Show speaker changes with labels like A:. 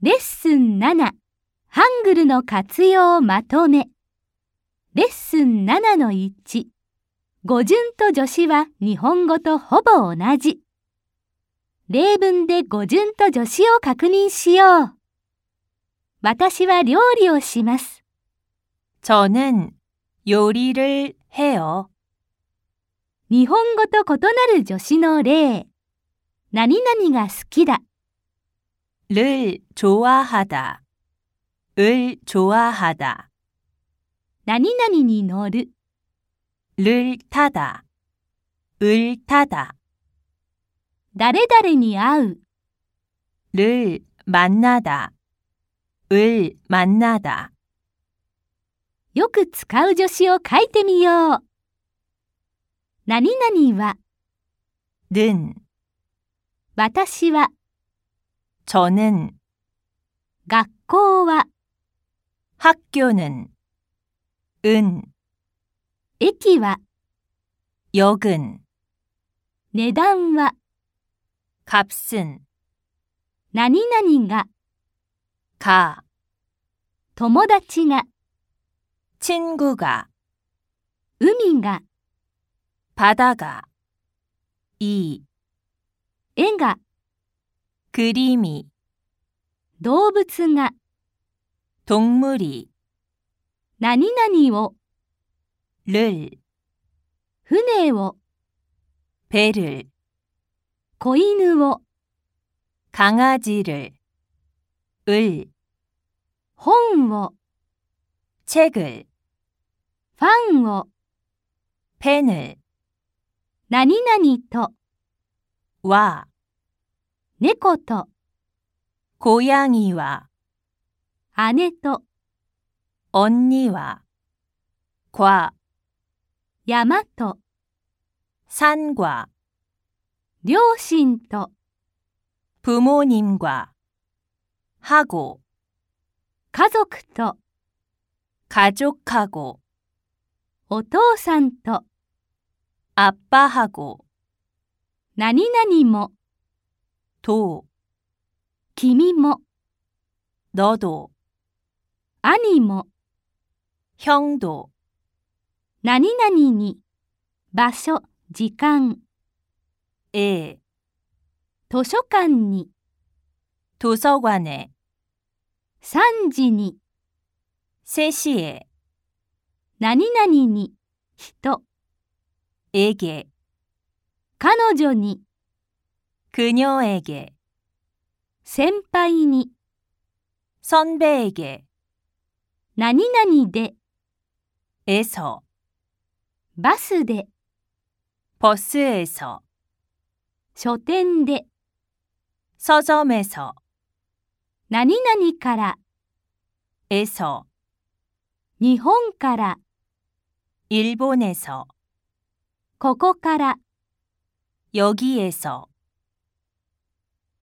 A: レッスン7、ハングルの活用まとめ。レッスン7の1、語順と助詞は日本語とほぼ同じ。例文で語順と助詞を確認しよう。私は料理をします。
B: 저는 요리를 해요.
A: 日本語と異なる助詞の例。何々が好きだ。
B: 를 좋아하다. 을 좋아하다.
A: 何々に乗る。
B: 를 타다. 을 타다.
A: 誰々に会う。
B: 를 만나다. 을 만나다.
A: よく使う助詞を書いてみよう。何々は、
B: 는,
A: 私は、
B: 저는,
A: 学校は、
B: 학교는, 은,
A: 駅は、
B: 역은,
A: 値段は、
B: 값은,
A: 何々が、
B: 가,
A: 友達が、
B: 친구가,
A: 海が、
B: 바다가, 이,
A: 絵が、
B: 그림이,
A: 動物が、
B: 동물이,
A: 何々を、
B: 를,
A: 船を、
B: 배를,
A: 子犬を、
B: 강아지를, 을,
A: 本を、
B: 책을,
A: ファンを、
B: 펜을,
A: 何々と、
B: 와,
A: 猫と、
B: 고양이와,
A: 姉と、
B: 언니와, 과,
A: 山と、
B: 산과,
A: 両親と、
B: 부모님과, 하고,
A: 家族と、
B: 가족하고,
A: お父さんと、
B: 아빠하고,
A: 何々も、
B: 도,
A: 君も、
B: 너도,
A: 兄も、
B: 형도,
A: 何々に、場所、時間、
B: 에,
A: 図書館に、
B: 도서관에,
A: 3時に、
B: 3시에,
A: 何々に、人、
B: 에게,
A: 彼女に、
B: 그녀에게,
A: 先輩に、
B: 선배에게,
A: 何々で、
B: 에서,
A: バスで、
B: 버스에서,
A: 書店で、
B: 서점에서,
A: 何々から、
B: 에서,
A: 日本から、
B: 일본에서,
A: ここから、
B: 여기에서,